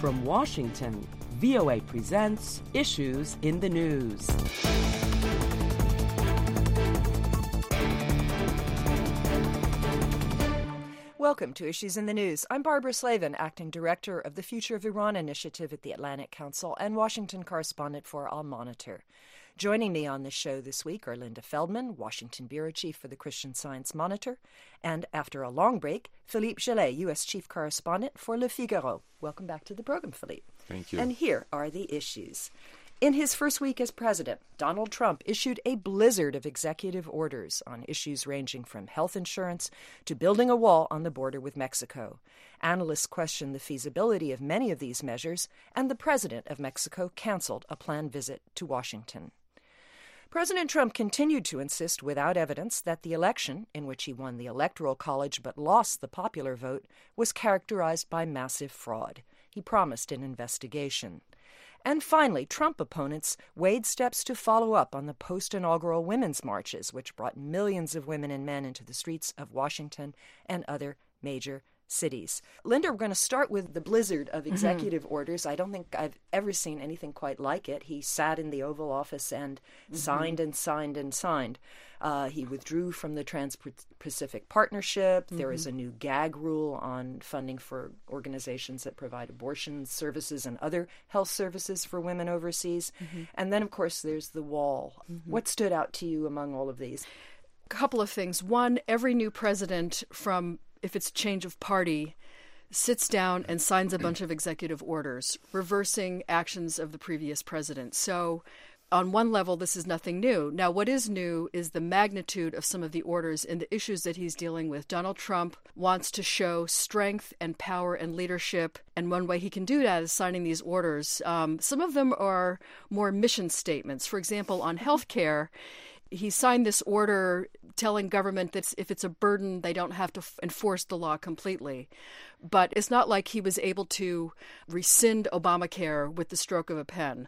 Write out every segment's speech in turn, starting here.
From Washington, VOA presents Issues in the News. Welcome to Issues in the News. I'm Barbara Slavin, Acting Director of the Future of Iran Initiative at the Atlantic Council and Washington correspondent for Al Monitor. Joining me on the show this week are Linda Feldman, Washington Bureau Chief for the Christian Science Monitor, and after a long break, Philippe Gellet, U.S. Chief Correspondent for Le Figaro. Welcome back to the program, Philippe. Thank you. And here are the issues. In his first week as president, Donald Trump issued a blizzard of executive orders on issues ranging from health insurance to building a wall on the border with Mexico. Analysts question the feasibility of many of these measures, and the president of Mexico canceled a planned visit to Washington. President Trump continued to insist without evidence that the election, in which he won the Electoral College but lost the popular vote, was characterized by massive fraud. He promised an investigation. And finally, Trump opponents weighed steps to follow up on the post-inaugural women's marches, which brought millions of women and men into the streets of Washington and other major cities. Linda, we're going to start with the blizzard of executive orders. I don't think I've ever seen anything quite like it. He sat in the Oval Office and signed and signed and signed. He withdrew from the Trans-Pacific Partnership. There is a new gag rule on funding for organizations that provide abortion services and other health services for women overseas. And then, of course, there's the wall. What stood out to you among all of these? A couple of things. One, every new president if it's change of party, sits down and signs a bunch of executive orders, reversing actions of the previous president. So on one level, this is nothing new. Now, what is new is the magnitude of some of the orders and the issues that he's dealing with. Donald Trump wants to show strength and power and leadership, and one way he can do that is signing these orders. Some of them are more mission statements. For example, on health care, he signed this order telling government that if it's a burden, they don't have to enforce the law completely. But it's not like he was able to rescind Obamacare with the stroke of a pen.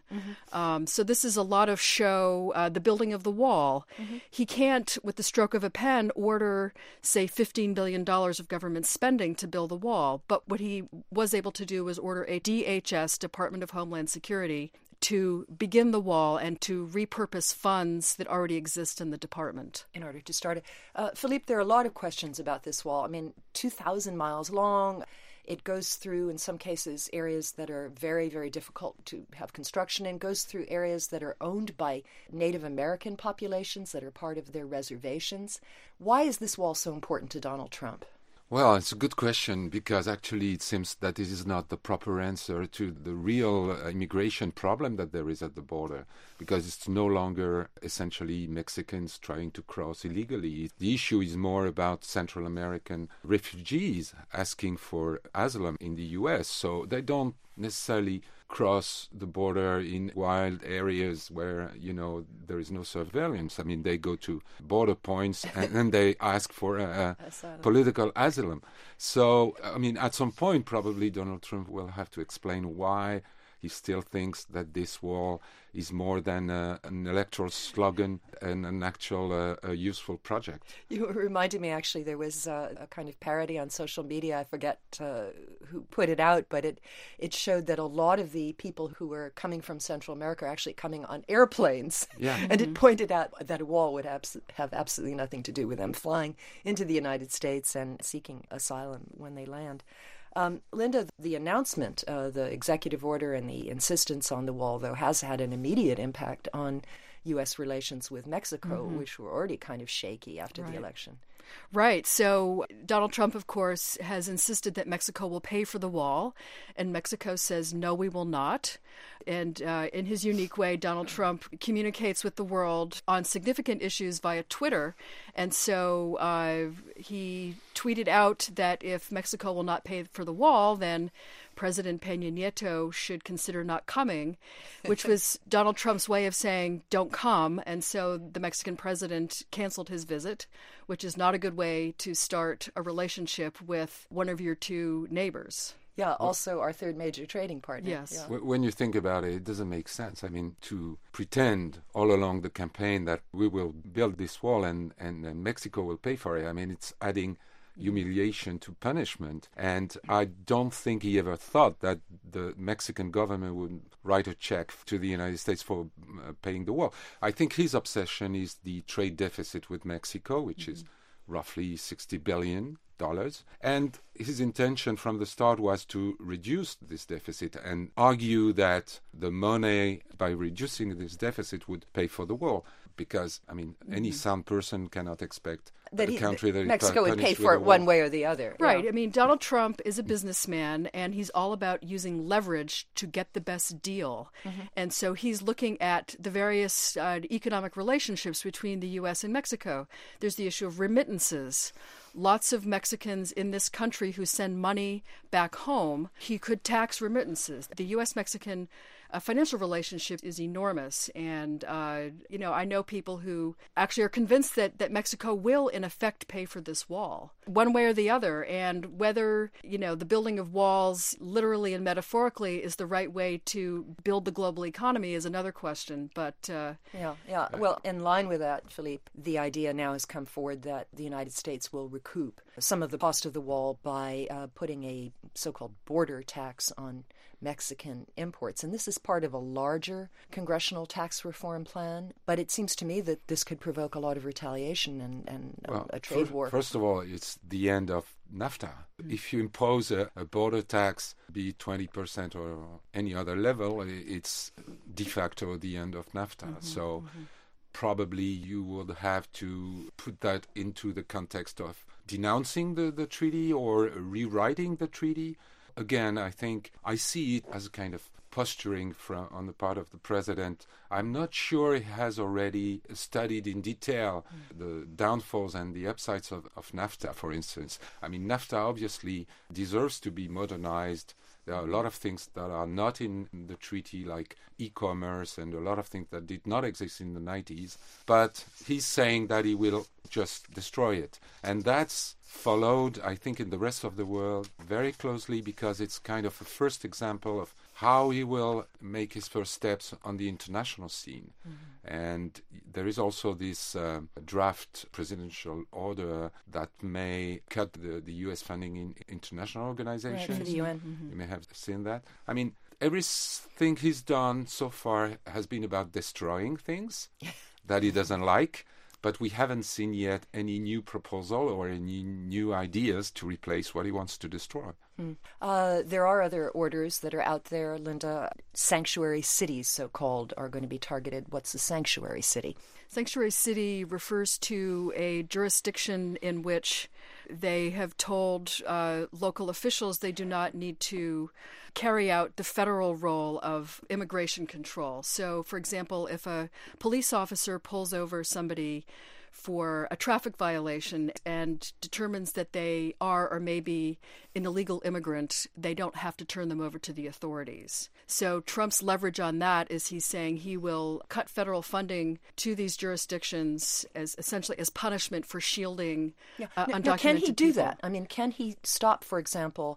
So this is a lot of show, the building of the wall. He can't, with the stroke of a pen, order, say, $15 billion of government spending to build the wall. But what he was able to do was order a DHS, Department of Homeland Security, to begin the wall and to repurpose funds that already exist in the department. In order to start it. Philippe, there are a lot of questions about this wall. I mean, 2,000 miles long. It goes through, in some cases, areas that are very, very difficult to have construction in, goes through areas that are owned by Native American populations that are part of their reservations. Why is this wall so important to Donald Trump? Well, it's a good question because actually it seems that this is not the proper answer to the real immigration problem that there is at the border, because it's no longer essentially Mexicans trying to cross illegally. The issue is more about Central American refugees asking for asylum in the U.S., so they don't necessarily cross the border in wild areas where, there is no surveillance. I mean, they go to border points and then they ask for political asylum. So, I mean, at some point, probably Donald Trump will have to explain why he still thinks that this wall is more than an electoral slogan and an actual useful project. You reminded me, actually, there was a kind of parody on social media. I forget who put it out, but it showed that a lot of the people who were coming from Central America are actually coming on airplanes. Yeah. And it pointed out that a wall would have absolutely nothing to do with them flying into the United States and seeking asylum when they land. Linda, the announcement, the executive order and the insistence on the wall, though, has had an immediate impact on U.S. relations with Mexico, which were already kind of shaky after the election. Right. So Donald Trump, of course, has insisted that Mexico will pay for the wall, and Mexico says, no, we will not. And in his unique way, Donald Trump communicates with the world on significant issues via Twitter. And so he tweeted out that if Mexico will not pay for the wall, then President Peña Nieto should consider not coming, which was Donald Trump's way of saying, don't come. And so the Mexican president canceled his visit, which is not a good way to start a relationship with one of your two neighbors. Yeah, also our third major trading partner. Yes. Yeah. When you think about it, it doesn't make sense. I mean, to pretend all along the campaign that we will build this wall and Mexico will pay for it, I mean, it's adding humiliation to punishment. And I don't think he ever thought that the Mexican government would write a check to the United States for paying the wall. I think his obsession is the trade deficit with Mexico, which is roughly $60 billion. And his intention from the start was to reduce this deficit and argue that the money, by reducing this deficit, would pay for the wall. Because, I mean, any sound person cannot expect that a country that Mexico would pay for it one way or the other. Right. Yeah. I mean, Donald Trump is a businessman, and he's all about using leverage to get the best deal. And so he's looking at the various economic relationships between the U.S. and Mexico. There's the issue of remittances. Lots of Mexicans in this country who send money back home, he could tax remittances. The U.S.-Mexican financial relationship is enormous. And, I know people who actually are convinced that Mexico will, in effect, pay for this wall, one way or the other. And whether, the building of walls, literally and metaphorically, is the right way to build the global economy is another question. But Yeah. Well, in line with that, Philippe, the idea now has come forward that the United States will recoup some of the cost of the wall by putting a so-called border tax on Mexican imports. And this is part of a larger congressional tax reform plan. But it seems to me that this could provoke a lot of retaliation and a trade war. First of all, it's the end of NAFTA. If you impose a border tax, be it 20% or any other level, it's de facto the end of NAFTA. So probably you would have to put that into the context of denouncing the treaty or rewriting the treaty. Again, I think I see it as a kind of posturing on the part of the president. I'm not sure he has already studied in detail the downfalls and the upsides of NAFTA, for instance. I mean, NAFTA obviously deserves to be modernized. There are a lot of things that are not in the treaty, like e-commerce and a lot of things that did not exist in the 90s. But he's saying that he will just destroy it. And that's followed, I think, in the rest of the world very closely, because it's kind of a first example of how he will make his first steps on the international scene. And there is also this draft presidential order that may cut the U.S. funding in international organizations. Right, for the UN. You may have seen that. I mean, everything he's done so far has been about destroying things that he doesn't like. But we haven't seen yet any new proposal or any new ideas to replace what he wants to destroy. There are other orders that are out there, Linda. Sanctuary cities, so-called, are going to be targeted. What's a sanctuary city? Sanctuary city refers to a jurisdiction in which they have told local officials they do not need to carry out the federal role of immigration control. So, for example, if a police officer pulls over somebody for a traffic violation and determines that they are or may be an illegal immigrant, they don't have to turn them over to the authorities. So Trump's leverage on that is he's saying he will cut federal funding to these jurisdictions as essentially as punishment for shielding undocumented Now, can he do people. that? I mean, can he stop, for example,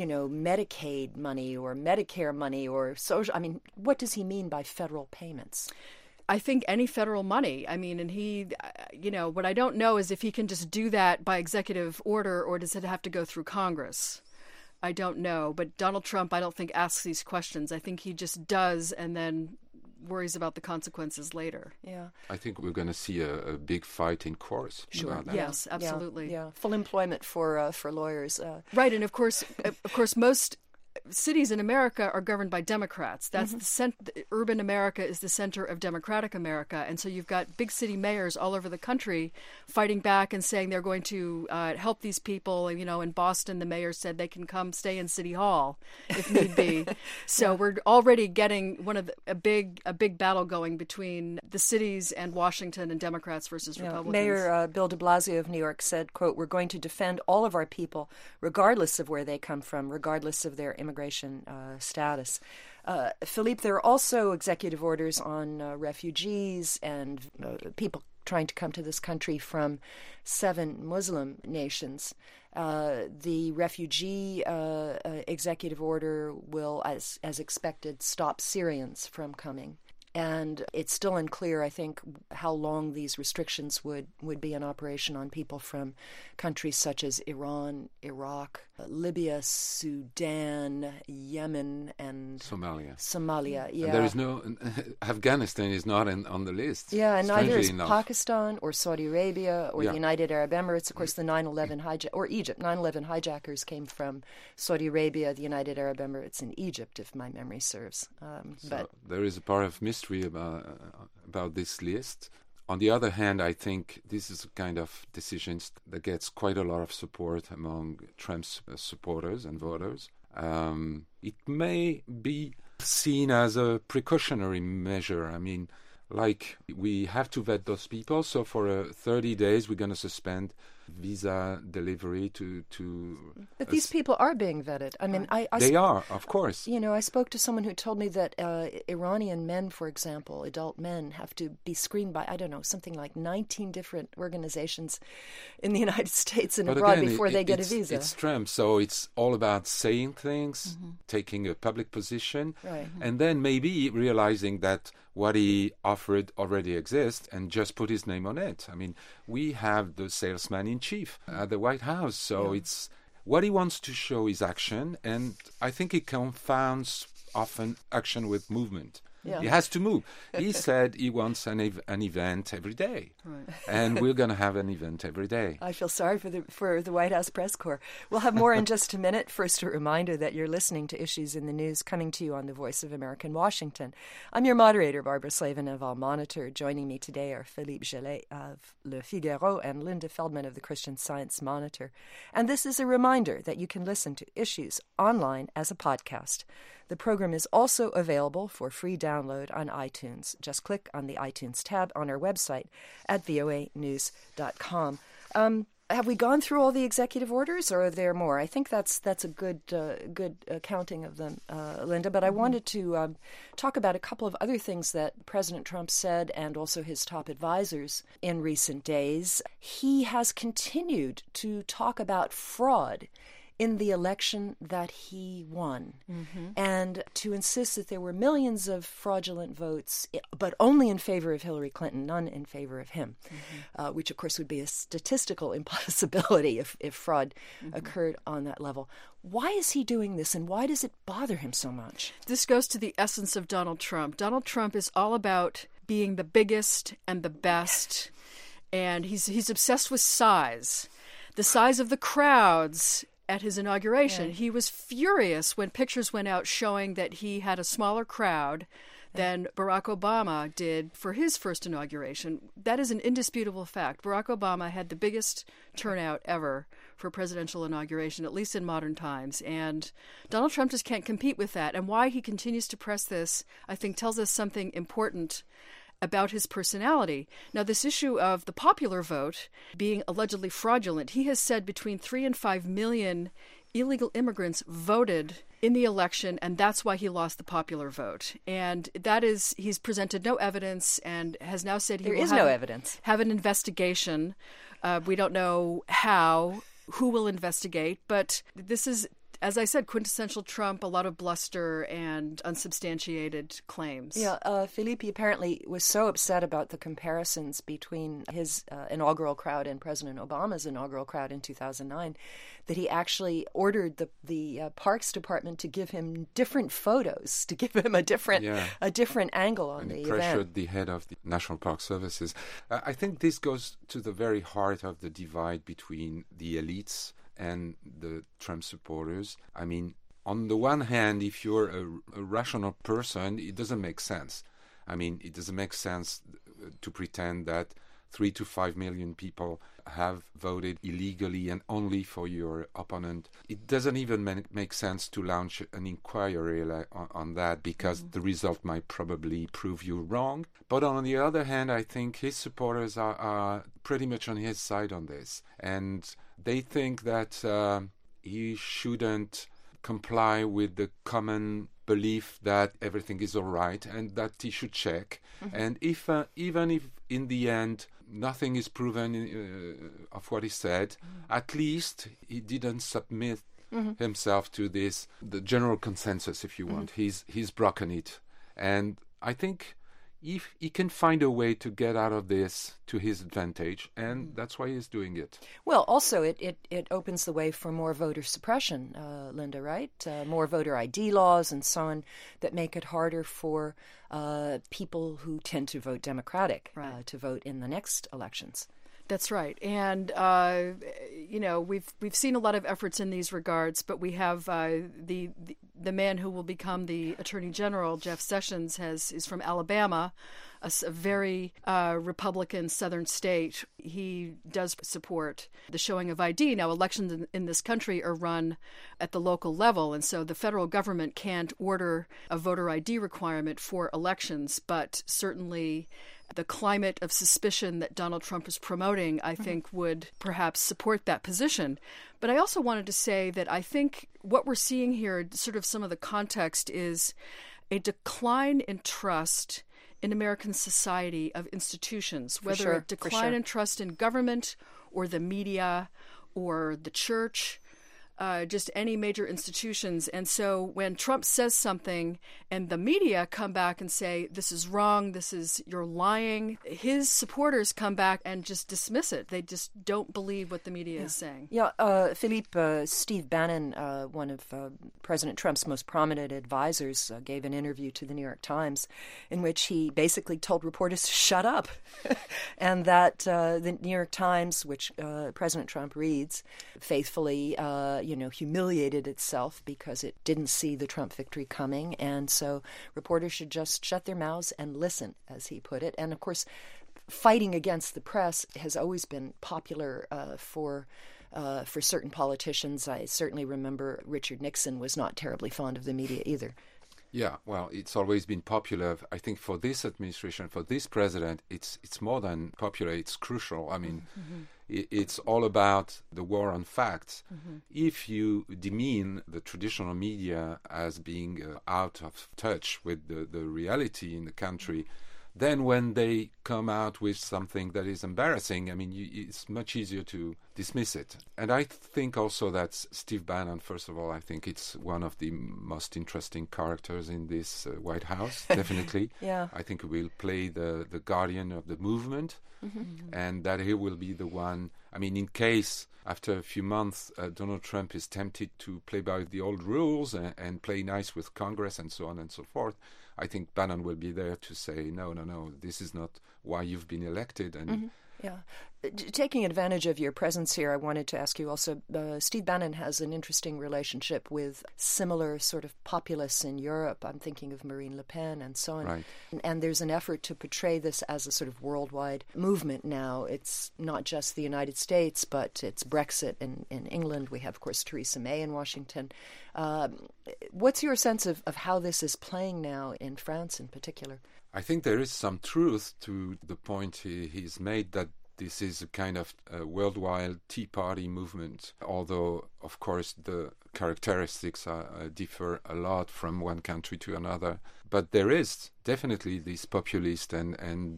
Medicaid money or Medicare money or social? I mean, what does he mean by federal payments? I think any federal money. I mean, and he, what I don't know is if he can just do that by executive order or does it have to go through Congress? I don't know. But Donald Trump, I don't think, asks these questions. I think he just does and then worries about the consequences later. Yeah. I think we're going to see a big fight in courts. Sure. About that. Yes, absolutely. Yeah. Full employment for lawyers. Right. And of course, most cities in America are governed by Democrats. That's urban America is the center of democratic America. And so you've got big city mayors all over the country fighting back and saying they're going to help these people. In Boston, the mayor said they can come stay in City Hall if need be. So we're already getting a big battle going between the cities and Washington and Democrats versus Republicans. Mayor Bill de Blasio of New York said, quote, "We're going to defend all of our people, regardless of where they come from, regardless of their immigration status." Philippe, there are also executive orders on refugees and people trying to come to this country from 7 Muslim nations. The refugee executive order will, as expected, stop Syrians from coming. And it's still unclear, I think, how long these restrictions would be in operation on people from countries such as Iran, Iraq, Libya, Sudan, Yemen, and Somalia, yeah. And there is no... Afghanistan is not on the list. Yeah, and neither is enough. Pakistan or Saudi Arabia or the United Arab Emirates. Of course, the 9/11 or Egypt. 9/11 hijackers came from Saudi Arabia, the United Arab Emirates, and Egypt, if my memory serves. But there is a part of mystery about this list. On the other hand, I think this is a kind of decisions that gets quite a lot of support among Trump's supporters and voters. It may be seen as a precautionary measure. I mean, like, we have to vet those people, so for 30 days we're going to suspend visa delivery to But these people are being vetted. I mean, they are, of course. You know, I spoke to someone who told me that Iranian men, for example, adult men, have to be screened by, I don't know, something like 19 different organizations in the United States and abroad before they get a visa. It's Trump, so it's all about saying things, taking a public position, and then maybe realizing that what he offered already exists and just put his name on it. I mean, we have the salesman-in-chief at the White House, so it's what he wants to show is action, and I think he confounds often action with movement. Yeah. He has to move. He said he wants an event every day, and we're going to have an event every day. I feel sorry for the White House press corps. We'll have more in just a minute. First, a reminder that you're listening to Issues in the News, coming to you on the Voice of America in Washington. I'm your moderator, Barbara Slavin of Al Monitor. Joining me today are Philippe Gellet of Le Figaro and Linda Feldman of the Christian Science Monitor. And this is a reminder that you can listen to Issues online as a podcast. The program is also available for free download on iTunes. Just click on the iTunes tab on our website at voanews.com. Have we gone through all the executive orders, or are there more? I think that's a good counting of them, Linda. But I wanted to talk about a couple of other things that President Trump said, and also his top advisors in recent days. He has continued to talk about fraud in the election that he won, and to insist that there were millions of fraudulent votes, but only in favor of Hillary Clinton, none in favor of him, which, of course, would be a statistical impossibility if fraud occurred on that level. Why is he doing this, and why does it bother him so much? This goes to the essence of Donald Trump. Donald Trump is all about being the biggest and the best, and he's obsessed with size, the size of the crowds. At his inauguration, he was furious when pictures went out showing that he had a smaller crowd than Barack Obama did for his first inauguration. That is an indisputable fact. Barack Obama had the biggest turnout ever for a presidential inauguration, at least in modern times. And Donald Trump just can't compete with that. And why he continues to press this, I think, tells us something important about his personality. Now, this issue of the popular vote being allegedly fraudulent, he has said between 3 and 5 million illegal immigrants voted in the election, and that's why he lost the popular vote. And that is, he's presented no evidence and has now said he will have an investigation. We don't know who will investigate, but this is, as I said, quintessential Trump, a lot of bluster and unsubstantiated claims. Yeah, Philippe apparently was so upset about the comparisons between his inaugural crowd and President Obama's inaugural crowd in 2009 that he actually ordered the Parks Department to give him different photos, to give him a different angle on the event. And he pressured the head of the National Park Services. I think this goes to the very heart of the divide between the elites and the Trump supporters. I mean, on the one hand, if you're a rational person, it doesn't make sense. I mean, it doesn't make sense to pretend that 3 to 5 million people have voted illegally and only for your opponent. It doesn't even make sense to launch an inquiry on that, because the result might probably prove you wrong. But on the other hand, I think his supporters are pretty much on his side on this. And they think that he shouldn't comply with the common belief that everything is all right and that he should check. And if even if in the end nothing is proven of what he said, at least he didn't submit himself to the general consensus, if you want. He's broken it. And I think if he can find a way to get out of this to his advantage, and that's why he's doing it. Well, also it opens the way for more voter suppression, Linda, right? More voter ID laws and so on that make it harder for people who tend to vote Democratic to vote in the next elections. That's right, and we've seen a lot of efforts in these regards, but we have the man who will become the Attorney General, Jeff Sessions, is from Alabama, a very Republican southern state. He does support the showing of ID. Now, elections in this country are run at the local level, and so the federal government can't order a voter ID requirement for elections, but certainly the climate of suspicion that Donald Trump is promoting, I think, would perhaps support that position. But I also wanted to say that I think what we're seeing here, sort of some of the context, is a decline in trust in American society of institutions, whether a decline in trust in government or the media or the church, just any major institutions. And so when Trump says something and the media come back and say, this is wrong, you're lying, his supporters come back and just dismiss it. They just don't believe what the media is saying. Yeah, Philippe, Steve Bannon, one of President Trump's most prominent advisors, gave an interview to the New York Times in which he basically told reporters to shut up. And that the New York Times, which President Trump reads faithfully, humiliated itself because it didn't see the Trump victory coming. And so reporters should just shut their mouths and listen, as he put it. And of course, fighting against the press has always been popular for certain politicians. I certainly remember Richard Nixon was not terribly fond of the media either. Yeah, well, it's always been popular. I think for this administration, for this president, it's more than popular. It's crucial. I mean, it's all about the war on facts. If you demean the traditional media as being out of touch with the reality in the country, then when they come out with something that is embarrassing, I mean, it's much easier to dismiss it. And I think also that Steve Bannon, first of all, I think it's one of the most interesting characters in this White House, definitely. Yeah. I think he will play the guardian of the movement, and that he will be the one. I mean, in case after a few months Donald Trump is tempted to play by the old rules and play nice with Congress and so on and so forth, I think Bannon will be there to say, no, this is not why you've been elected. And Yeah. Taking advantage of your presence here, I wanted to ask you also, Steve Bannon has an interesting relationship with similar sort of populists in Europe. I'm thinking of Marine Le Pen and so on. Right. And there's an effort to portray this as a sort of worldwide movement now. It's not just the United States, but it's Brexit in England. We have, of course, Theresa May in Washington. What's your sense of how this is playing now in France in particular? I think there is some truth to the point he's made that this is a kind of worldwide Tea Party movement, although, of course, the characteristics differ a lot from one country to another. But there is definitely this populist and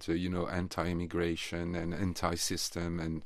anti-immigration and anti-system and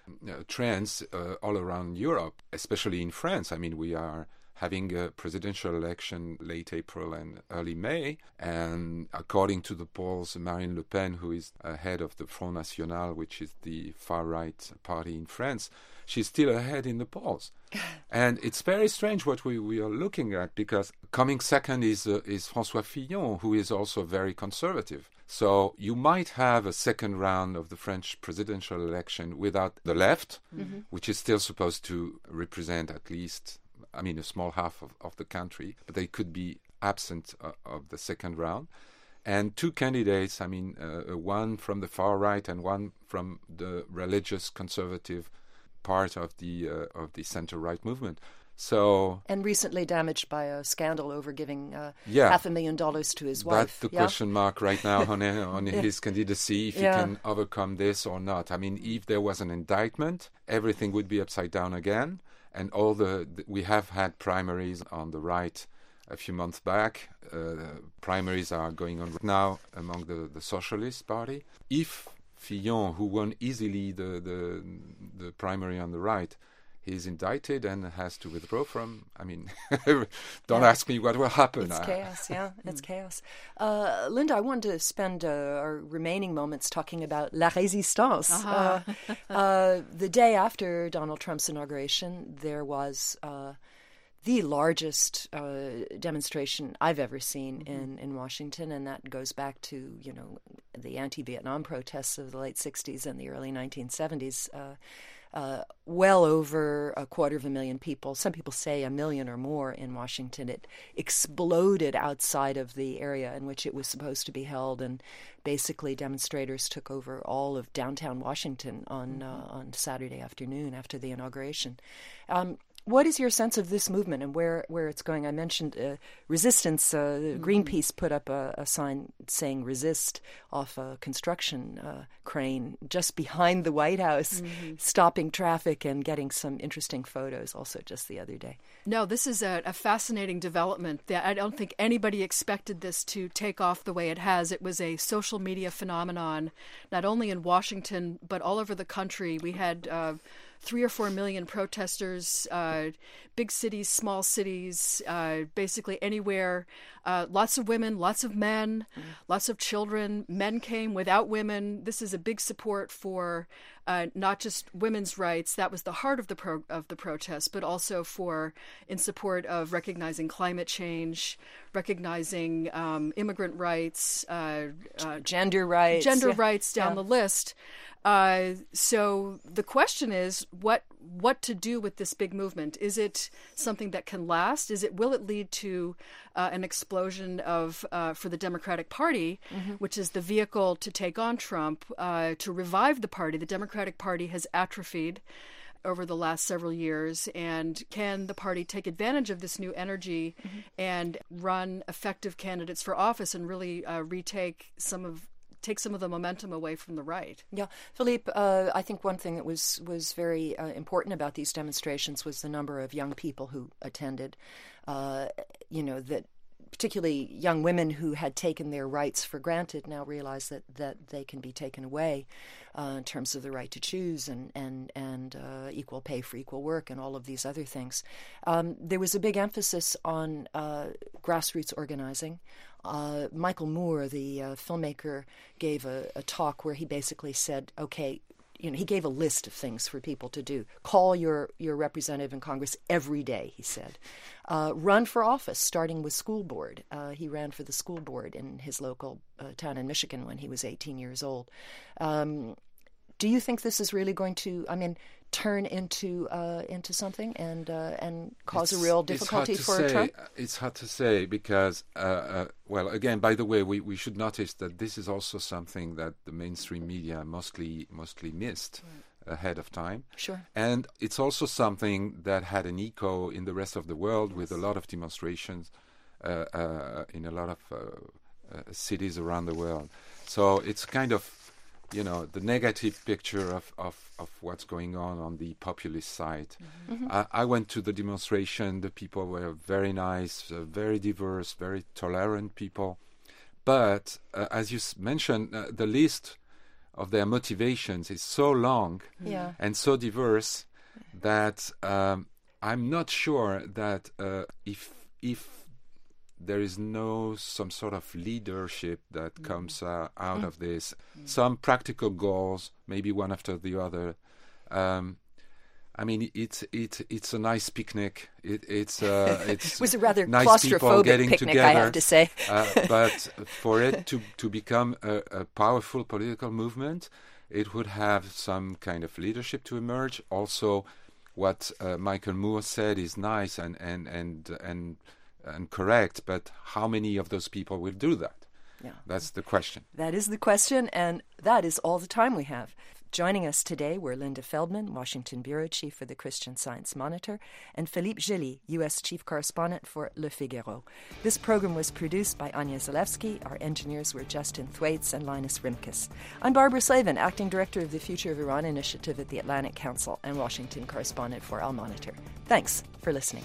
trends all around Europe, especially in France. I mean, we are having a presidential election late April and early May, and according to the polls, Marine Le Pen, who is head of the Front National, which is the far-right party in France, she's still ahead in the polls. And it's very strange what we are looking at, because coming second is François Fillon, who is also very conservative. So you might have a second round of the French presidential election without the left, which is still supposed to represent at least, a small half of the country, but they could be absent of the second round. And two candidates, one from the far right and one from the religious conservative part of the center-right movement. And recently damaged by a scandal over giving $500,000 to his wife. That's the question mark right now on his candidacy, if he can overcome this or not. If there was an indictment, everything would be upside down again. And we have had primaries on the right a few months back. Primaries are going on now among the Socialist Party. If Fillon, who won easily the primary on the right, he's indicted and has to withdraw from. I mean, don't ask me what will happen. It's chaos, it's chaos. Linda, I wanted to spend our remaining moments talking about La Résistance. The day after Donald Trump's inauguration, there was the largest demonstration I've ever seen in Washington, and that goes back to, the anti-Vietnam protests of the late 60s and the early 1970s. Well over 250,000 people, some people say 1 million or more in Washington. It exploded outside of the area in which it was supposed to be held, and basically demonstrators took over all of downtown Washington on Saturday afternoon after the inauguration. What is your sense of this movement and where it's going? I mentioned resistance. Greenpeace put up a sign saying "resist" off a construction crane just behind the White House, stopping traffic and getting some interesting photos also just the other day. No, this is a fascinating development. I don't think anybody expected this to take off the way it has. It was a social media phenomenon, not only in Washington, but all over the country. We had 3 or 4 million protesters, big cities, small cities, basically anywhere. Lots of women, lots of men, lots of children. Men came without women. This is a big support for not just women's rights. That was the heart of the protest, but also in support of recognizing climate change, recognizing immigrant rights, gender rights, rights down the list. So the question is, what to do with this big movement? Is it something that can last? Will it lead to an explosion for the Democratic Party, which is the vehicle to take on Trump, to revive the party? The Democratic Party has atrophied over the last several years, and can the party take advantage of this new energy and run effective candidates for office and really take some of the momentum away from the right? Yeah, Philippe, I think one thing that was very important about these demonstrations was the number of young people who attended. That particularly young women who had taken their rights for granted now realize that they can be taken away in terms of the right to choose and equal pay for equal work and all of these other things. There was a big emphasis on grassroots organizing. Michael Moore, the filmmaker, gave a talk where he basically said, okay, he gave a list of things for people to do. Call your representative in Congress every day, he said. Run for office, starting with school board. He ran for the school board in his local town in Michigan when he was 18 years old. Do you think this is really going to, turn into something and cause a real difficulty for Trump? It's hard to say because, again, by the way, we should notice that this is also something that the mainstream media mostly missed ahead of time. Sure. And it's also something that had an echo in the rest of the world with a lot of demonstrations in a lot of cities around the world. So it's kind of, the negative picture of what's going on the populist side. I went to the demonstration. The people were very nice, very diverse, very tolerant people. But as you mentioned, the list of their motivations is so long and so diverse that I'm not sure that if there is some sort of leadership that comes out of this. Some practical goals, maybe one after the other. It's a nice picnic. It was a rather nice claustrophobic picnic, together, I have to say. But for it to become a powerful political movement, it would have some kind of leadership to emerge. Also, what Michael Moore said is nice and correct, but how many of those people will do that? Yeah. That's the question. That is the question, and that is all the time we have. Joining us today were Linda Feldman, Washington Bureau Chief for the Christian Science Monitor, and Philippe Gilly, U.S. Chief Correspondent for Le Figaro. This program was produced by Anya Zalewski. Our engineers were Justin Thwaites and Linus Rimkus. I'm Barbara Slavin, Acting Director of the Future of Iran Initiative at the Atlantic Council and Washington Correspondent for Al Monitor. Thanks for listening.